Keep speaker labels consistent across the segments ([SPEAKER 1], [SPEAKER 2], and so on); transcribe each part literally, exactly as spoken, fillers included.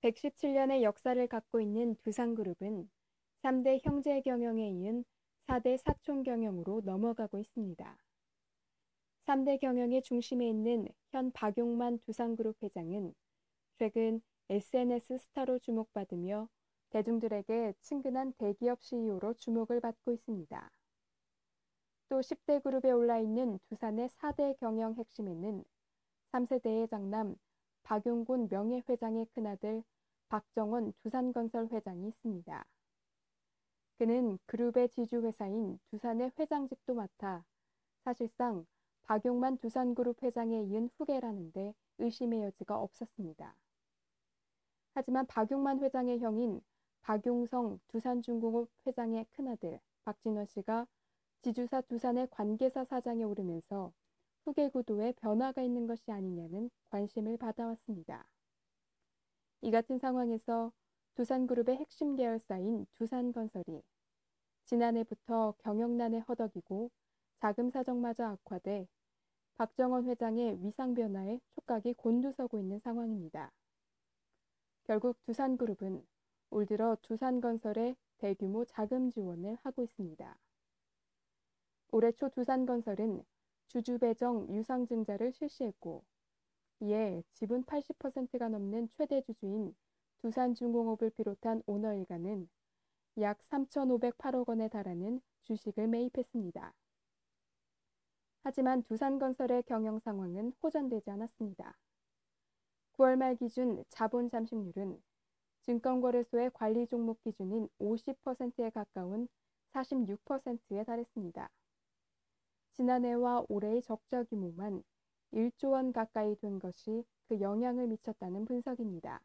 [SPEAKER 1] 백십칠 년의 역사를 갖고 있는 두산그룹은 삼 대 형제 경영에 이은 사 대 사촌 경영으로 넘어가고 있습니다. 삼 대 경영의 중심에 있는 현 박용만 두산그룹 회장은 최근 에스엔에스 스타로 주목받으며 대중들에게 친근한 대기업 씨이오로 주목을 받고 있습니다. 또 십 대 그룹에 올라있는 두산의 사 대 경영 핵심에는 삼 세대의 장남 박용군 명예회장의 큰아들 박정원 두산건설 회장이 있습니다. 그는 그룹의 지주회사인 두산의 회장직도 맡아 사실상 박용만 두산그룹 회장에 이은 후계라는데 의심의 여지가 없었습니다. 하지만 박용만 회장의 형인 박용성 두산중공업 회장의 큰아들 박진원 씨가 지주사 두산의 관계사 사장에 오르면서 후계 구도에 변화가 있는 것이 아니냐는 관심을 받아왔습니다. 이 같은 상황에서 두산그룹의 핵심 계열사인 두산건설이 지난해부터 경영난에 허덕이고 자금 사정마저 악화돼 박정원 회장의 위상 변화에 촉각이 곤두서고 있는 상황입니다. 결국 두산그룹은 올 들어 두산건설에 대규모 자금 지원을 하고 있습니다. 올해 초 두산건설은 주주 배정 유상증자를 실시했고 이에 지분 팔십 퍼센트가 넘는 최대 주주인 두산중공업을 비롯한 오너 일가는 약 삼천오백팔억 원에 달하는 주식을 매입했습니다. 하지만 두산건설의 경영 상황은 호전되지 않았습니다. 구월 말 기준 자본 잠식률은 증권거래소의 관리 종목 기준인 오십 퍼센트에 가까운 사십육 퍼센트에 달했습니다. 지난해와 올해의 적자 규모만 일조 원 가까이 된 것이 그 영향을 미쳤다는 분석입니다.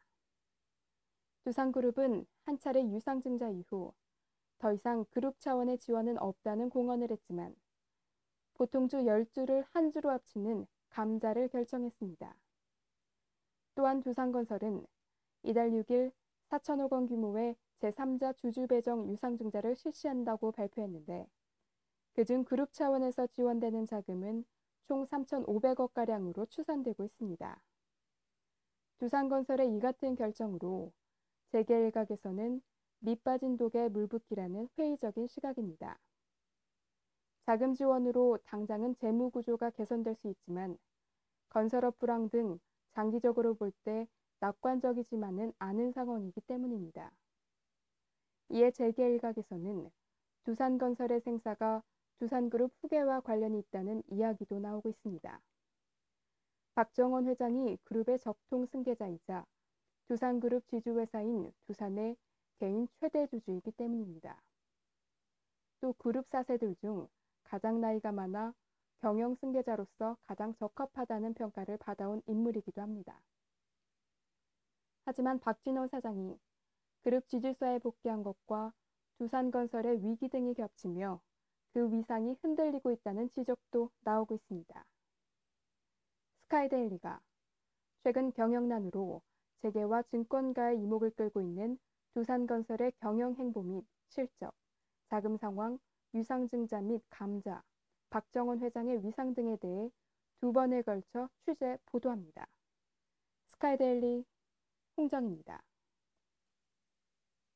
[SPEAKER 1] 두산그룹은 한 차례 유상증자 이후 더 이상 그룹 차원의 지원은 없다는 공언을 했지만 보통주 열 주를 한 주로 합치는 감자를 결정했습니다. 또한 두산건설은 이달 육 일 사천억 원 규모의 제삼자 주주 배정 유상증자를 실시한다고 발표했는데 그중 그룹 차원에서 지원되는 자금은 총 삼천오백억 가량으로 추산되고 있습니다. 두산건설의 이 같은 결정으로 재계 일각에서는 밑빠진 독에 물 붓기라는 회의적인 시각입니다. 자금 지원으로 당장은 재무 구조가 개선될 수 있지만 건설업 불황 등 장기적으로 볼 때 낙관적이지만은 않은 상황이기 때문입니다. 이에 재계 일각에서는 두산건설의 생사가 두산그룹 후계와 관련이 있다는 이야기도 나오고 있습니다. 박정원 회장이 그룹의 적통 승계자이자 두산그룹 지주회사인 두산의 개인 최대 주주이기 때문입니다. 또 그룹 사 세들 중 가장 나이가 많아 경영 승계자로서 가장 적합하다는 평가를 받아온 인물이기도 합니다. 하지만 박진원 사장이 그룹 지주사에 복귀한 것과 두산건설의 위기 등이 겹치며 그 위상이 흔들리고 있다는 지적도 나오고 있습니다. 스카이데일리가 최근 경영난으로 재계와 증권가의 이목을 끌고 있는 두산건설의 경영 행보 및 실적, 자금 상황, 유상증자 및 감자, 박정원 회장의 위상 등에 대해 두 번에 걸쳐 취재 보도합니다. 스카이데일리 홍정입니다.